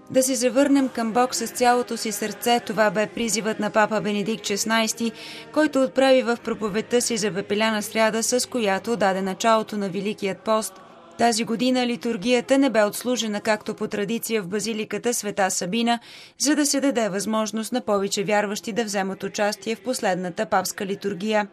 Да се завърнем към Бог с цялото си сърце, това бе призивът на папа Бенедикт XVI, който отправи в проповедта си за Пепеляна сряда, с която даде началото на Великият пост. Тази година литургията не бе отслужена както по традиция в базиликата Света Сабина, за да се даде възможност на повече вярващи да вземат участие в последната папска литургия.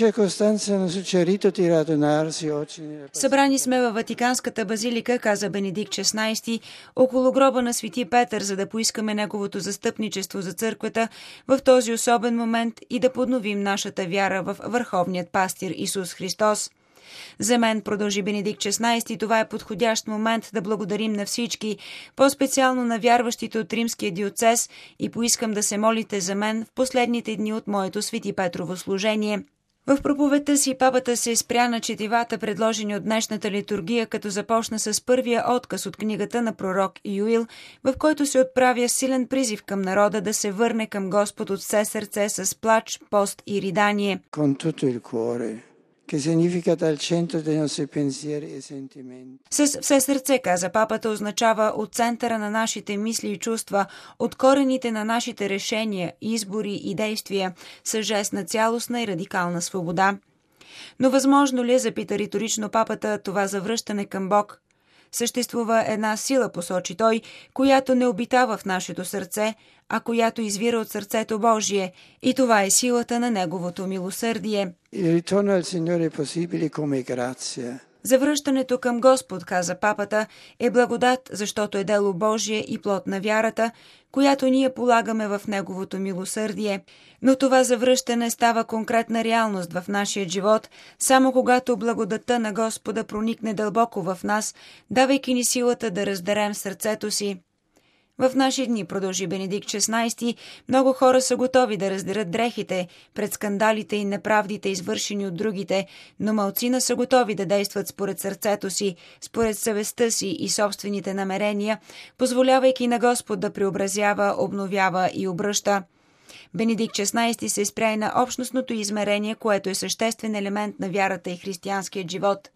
Събрани сме във Ватиканската базилика, каза Бенедикт XVI, около гроба на свети Петър, за да поискаме неговото застъпничество за църквата в този особен момент и да подновим нашата вяра в върховният пастир Исус Христос. За мен, продължи Бенедикт XVI, това е подходящ момент да благодарим на всички, по-специално на вярващите от Римския диоцез, и поискам да се молите за мен в последните дни от моето Свети Петрово служение. В проповедта си папата се спря на четивата, предложени от днешната литургия, като започна с първия отказ от книгата на пророк Юил, в който се отправя силен призив към народа да се върне към Господ от все сърце с плач, пост и ридание. С все сърце, каза папата, означава от центъра на нашите мисли и чувства, от корените на нашите решения, избори и действия, с жест на цялостна и радикална свобода. Но възможно ли е, запита риторично папата, това завръщане към Бог? Съществува една сила, посочи той, която не обитава в нашето сърце, а която извира от сърцето Божие, и това е силата на Неговото милосърдие. Завръщането към Господ, каза папата, е благодат, защото е дело Божие и плод на вярата, която ние полагаме в Неговото милосърдие. Но това завръщане става конкретна реалност в нашия живот, само когато благодата на Господа проникне дълбоко в нас, давайки ни силата да раздерем сърцето си. В наши дни, продължи Бенедикт XVI, много хора са готови да раздерат дрехите пред скандалите и неправдите, извършени от другите, но малцина са готови да действат според сърцето си, според съвестта си и собствените намерения, позволявайки на Господ да преобразява, обновява и обръща. Бенедикт XVI се спря и на общностното измерение, което е съществен елемент на вярата и християнския живот.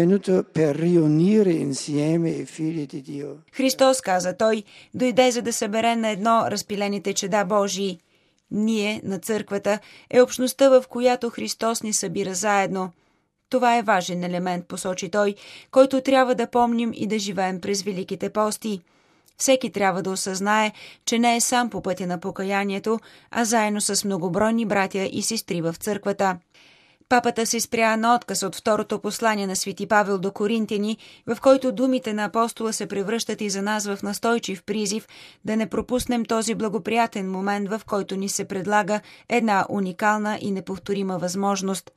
Христос, каза той, дойде за да събере на едно разпилените чеда Божии. Ние, на църквата, е общността, в която Христос ни събира заедно. Това е важен елемент, посочи той, който трябва да помним и да живеем през Великите пости. Всеки трябва да осъзнае, че не е сам по пътя на покаянието, а заедно с многобройни братя и сестри в църквата. Папата се спря на отказ от второто послание на свети Павел до Коринтяни, в който думите на апостола се превръщат и за нас в настойчив призив да не пропуснем този благоприятен момент, в който ни се предлага една уникална и неповторима възможност.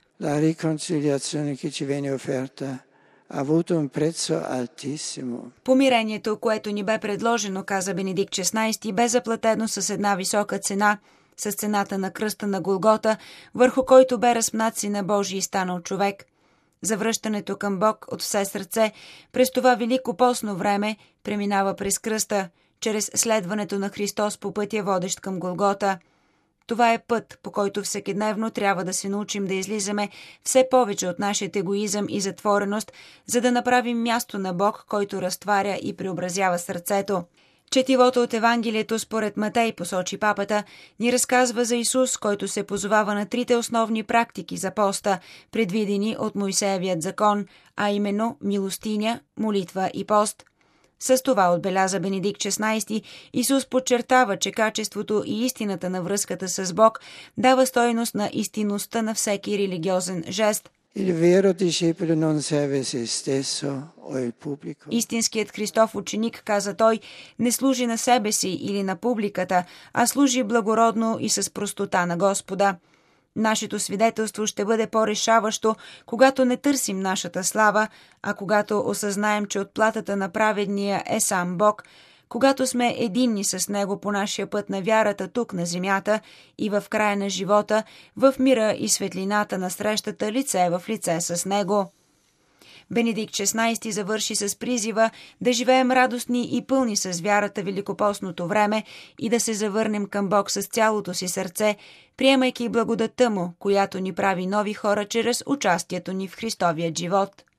Помирението, което ни бе предложено, каза Бенедикт XVI, бе заплатено с една висока цена, с цената на кръста на Голгота, върху който бе разпнат Сина Божий и станал човек. Завръщането към Бог от все сърце през това велико постно време преминава през кръста, чрез следването на Христос по пътя, водещ към Голгота. Това е път, по който всекидневно трябва да се научим да излизаме все повече от нашия егоизъм и затвореност, за да направим място на Бог, който разтваря и преобразява сърцето. Четивото от Евангелието според Матей, посочи папата, ни разказва за Исус, който се позовава на трите основни практики за поста, предвидени от Мойсеевият закон, а именно милостиня, молитва и пост. С това, отбеляза Бенедикт XVI, Исус подчертава, че качеството и истината на връзката с Бог дава стойност на истинността на всеки религиозен жест. Истинският Христов ученик, каза той, не служи на себе си или на публиката, а служи благородно и с простота на Господа. Нашето свидетелство ще бъде по-решаващо, когато не търсим нашата слава, а когато осъзнаем, че отплатата на праведния е сам Бог, когато сме единни с Него по нашия път на вярата тук на земята и в края на живота, в мира и светлината на срещата лице в лице с Него. Бенедикт XVI завърши с призива да живеем радостни и пълни с вярата великопостното време и да се завърнем към Бог с цялото си сърце, приемайки благодатта Му, която ни прави нови хора чрез участието ни в Христовия живот.